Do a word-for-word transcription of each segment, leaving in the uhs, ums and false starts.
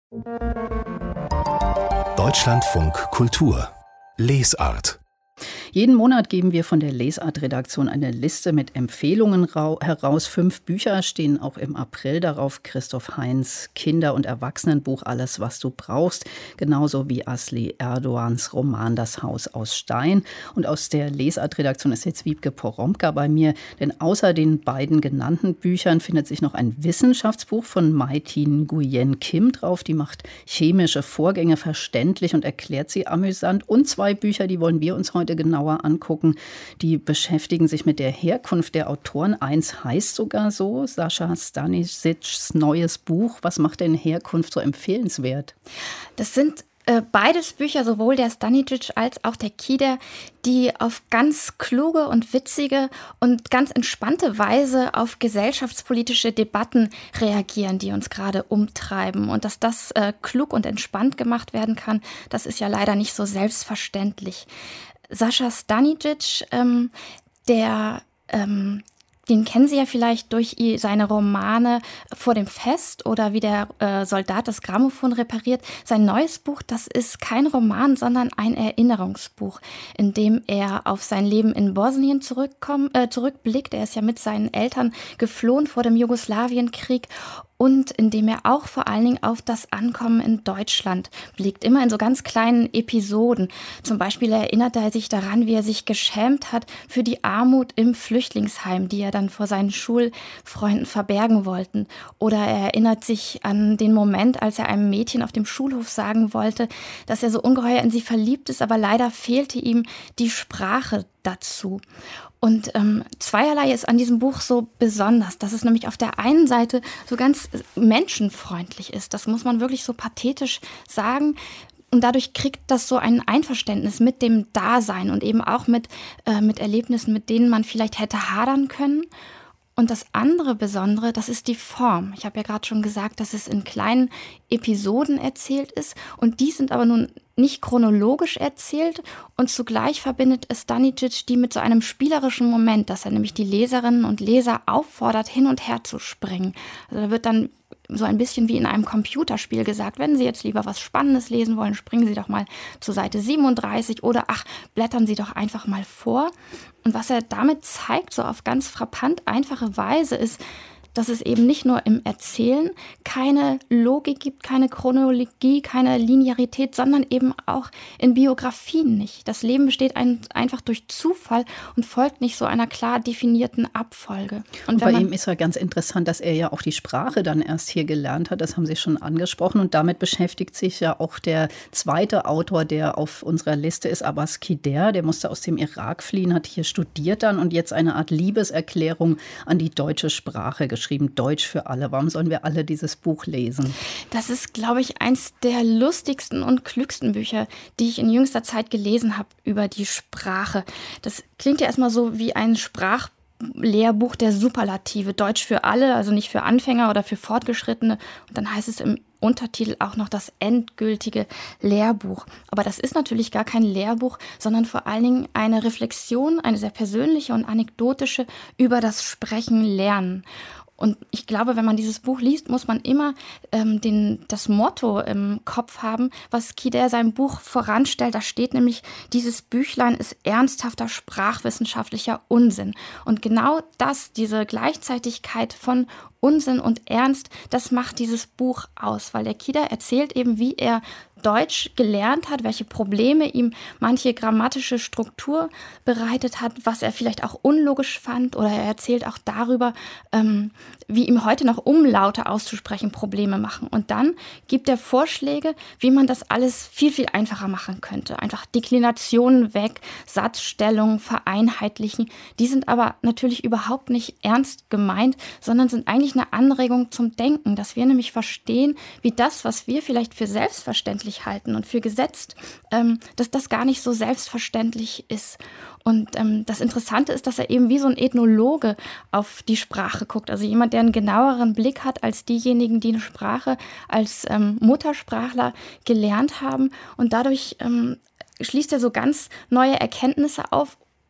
Deutschlandfunk Kultur Lesart. Jeden Monat geben wir von der Lesart-Redaktion eine Liste mit Empfehlungen heraus. Fünf Bücher stehen auch im April darauf. Christoph Heinz Kinder- und Erwachsenenbuch Alles, was du brauchst. Genauso wie Asli Erdogans Roman Das Haus aus Stein. Und aus der Lesart-Redaktion ist jetzt Wiebke Poromka bei mir. Denn außer den beiden genannten Büchern findet sich noch ein Wissenschaftsbuch von Mai-Tin Nguyen Kim drauf. Die macht chemische Vorgänge verständlich und erklärt sie amüsant. Und zwei Bücher, die wollen wir uns heute genauer angucken. Die beschäftigen sich mit der Herkunft der Autoren. Eins heißt sogar so, Sascha Stanisics neues Buch. Was macht denn Herkunft so empfehlenswert? Das sind äh, beides Bücher, sowohl der Stanisic als auch der Kider, die auf ganz kluge und witzige und ganz entspannte Weise auf gesellschaftspolitische Debatten reagieren, die uns gerade umtreiben. Und dass das äh, klug und entspannt gemacht werden kann, das ist ja leider nicht so selbstverständlich. Sascha Stanisic, ähm, der, ähm, den kennen Sie ja vielleicht durch seine Romane Vor dem Fest oder Wie der äh, Soldat das Grammophon repariert. Sein neues Buch, das ist kein Roman, sondern ein Erinnerungsbuch, in dem er auf sein Leben in Bosnien zurückkommt, äh, zurückblickt. Er ist ja mit seinen Eltern geflohen vor dem Jugoslawienkrieg. Und indem er auch vor allen Dingen auf das Ankommen in Deutschland blickt, immer in so ganz kleinen Episoden. Zum Beispiel erinnert er sich daran, wie er sich geschämt hat für die Armut im Flüchtlingsheim, die er dann vor seinen Schulfreunden verbergen wollten. Oder er erinnert sich an den Moment, als er einem Mädchen auf dem Schulhof sagen wollte, dass er so ungeheuer in sie verliebt ist, aber leider fehlte ihm die Sprache dazu. Und ähm, zweierlei ist an diesem Buch so besonders, dass es nämlich auf der einen Seite so ganz menschenfreundlich ist. Das muss man wirklich so pathetisch sagen. Und dadurch kriegt das so ein Einverständnis mit dem Dasein und eben auch mit, äh, mit Erlebnissen, mit denen man vielleicht hätte hadern können. Und das andere Besondere, das ist die Form. Ich habe ja gerade schon gesagt, dass es in kleinen Episoden erzählt ist. Und die sind aber nun nicht chronologisch erzählt. Und zugleich verbindet Stanisic die mit so einem spielerischen Moment, dass er nämlich die Leserinnen und Leser auffordert, hin und her zu springen. Also da wird dann so ein bisschen wie in einem Computerspiel gesagt, wenn Sie jetzt lieber was Spannendes lesen wollen, springen Sie doch mal zur Seite siebenunddreißig oder ach, blättern Sie doch einfach mal vor. Und was er damit zeigt, so auf ganz frappant einfache Weise, ist, dass es eben nicht nur im Erzählen keine Logik gibt, keine Chronologie, keine Linearität, sondern eben auch in Biografien nicht. Das Leben besteht ein, einfach durch Zufall und folgt nicht so einer klar definierten Abfolge. Und, und wenn bei man, ihm ist ja ganz interessant, dass er ja auch die Sprache dann erst hier gelernt hat. Das haben Sie schon angesprochen. Und damit beschäftigt sich ja auch der zweite Autor, der auf unserer Liste ist, Abbas Kider. Der musste aus dem Irak fliehen, hat hier studiert dann und jetzt eine Art Liebeserklärung an die deutsche Sprache geschrieben. Deutsch für alle. Warum sollen wir alle dieses Buch lesen? Das ist, glaube ich, eins der lustigsten und klügsten Bücher, die ich in jüngster Zeit gelesen habe über die Sprache. Das klingt ja erstmal so wie ein Sprachlehrbuch der Superlative. Deutsch für alle, also nicht für Anfänger oder für Fortgeschrittene. Und dann heißt es im Untertitel auch noch das endgültige Lehrbuch. Aber das ist natürlich gar kein Lehrbuch, sondern vor allen Dingen eine Reflexion, eine sehr persönliche und anekdotische über das Sprechen lernen. Und ich glaube, wenn man dieses Buch liest, muss man immer ähm, den, das Motto im Kopf haben, was Kider seinem Buch voranstellt. Da steht nämlich, dieses Büchlein ist ernsthafter sprachwissenschaftlicher Unsinn. Und genau das, diese Gleichzeitigkeit von Unsinn und Ernst, das macht dieses Buch aus, weil der Kider erzählt eben, wie er Deutsch gelernt hat, welche Probleme ihm manche grammatische Struktur bereitet hat, was er vielleicht auch unlogisch fand, oder er erzählt auch darüber, ähm, wie ihm heute noch Umlaute auszusprechen Probleme machen. Und dann gibt er Vorschläge, wie man das alles viel, viel einfacher machen könnte. Einfach Deklinationen weg, Satzstellungen vereinheitlichen. Die sind aber natürlich überhaupt nicht ernst gemeint, sondern sind eigentlich eine Anregung zum Denken, dass wir nämlich verstehen, wie das, was wir vielleicht für selbstverständlich halten und für gesetzt, ähm, dass das gar nicht so selbstverständlich ist. Und ähm, das Interessante ist, dass er eben wie so ein Ethnologe auf die Sprache guckt. Also jemand, der einen genaueren Blick hat als diejenigen, die eine Sprache als ähm, Muttersprachler gelernt haben. Und dadurch ähm, schließt er so ganz neue Erkenntnisse auf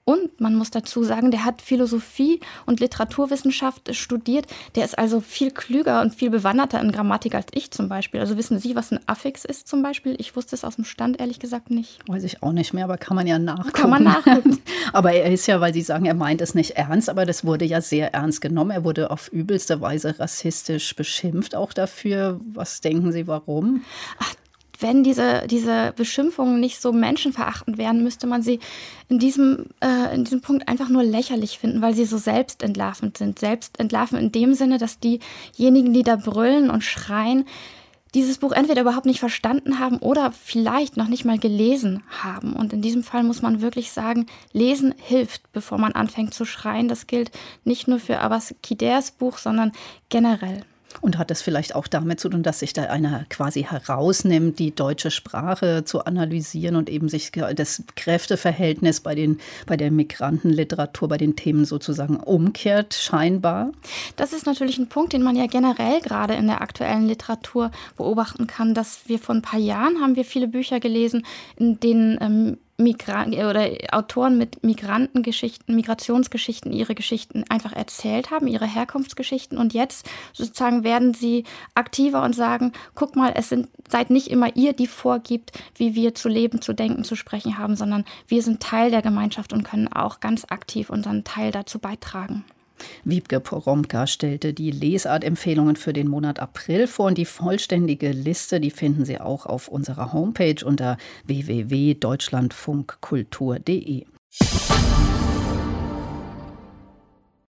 Und man muss dazu sagen, der hat Philosophie und Literaturwissenschaft studiert. Der ist also viel klüger und viel bewanderter in Grammatik als ich zum Beispiel. Also wissen Sie, was ein Affix ist zum Beispiel? Ich wusste es aus dem Stand ehrlich gesagt nicht. Weiß ich auch nicht mehr, aber kann man ja nachgucken. Kann man nachgucken. Aber er ist ja, weil Sie sagen, er meint es nicht ernst, aber das wurde ja sehr ernst genommen. Er wurde auf übelste Weise rassistisch beschimpft auch dafür. Was denken Sie, warum? Ach, wenn diese, diese Beschimpfungen nicht so menschenverachtend wären, müsste man sie in diesem, äh, in diesem Punkt einfach nur lächerlich finden, weil sie so selbstentlarvend sind. Selbstentlarvend in dem Sinne, dass diejenigen, die da brüllen und schreien, dieses Buch entweder überhaupt nicht verstanden haben oder vielleicht noch nicht mal gelesen haben. Und in diesem Fall muss man wirklich sagen, Lesen hilft, bevor man anfängt zu schreien. Das gilt nicht nur für Abbas Kiders Buch, sondern generell. Und hat das vielleicht auch damit zu tun, dass sich da einer quasi herausnimmt, die deutsche Sprache zu analysieren und eben sich das Kräfteverhältnis bei, den, bei der Migrantenliteratur, bei den Themen sozusagen umkehrt, scheinbar? Das ist natürlich ein Punkt, den man ja generell gerade in der aktuellen Literatur beobachten kann, dass wir vor ein paar Jahren haben wir viele Bücher gelesen, in denen ähm, Migran- oder Autoren mit Migrantengeschichten, Migrationsgeschichten, ihre Geschichten einfach erzählt haben, ihre Herkunftsgeschichten. Und jetzt sozusagen werden sie aktiver und sagen, guck mal, es sind, seid nicht immer ihr, die vorgibt, wie wir zu leben, zu denken, zu sprechen haben, sondern wir sind Teil der Gemeinschaft und können auch ganz aktiv unseren Teil dazu beitragen. Wiebke Poromka stellte die Lesart-Empfehlungen für den Monat April vor und die vollständige Liste, die finden Sie auch auf unserer Homepage unter w w w punkt deutschlandfunkkultur punkt de.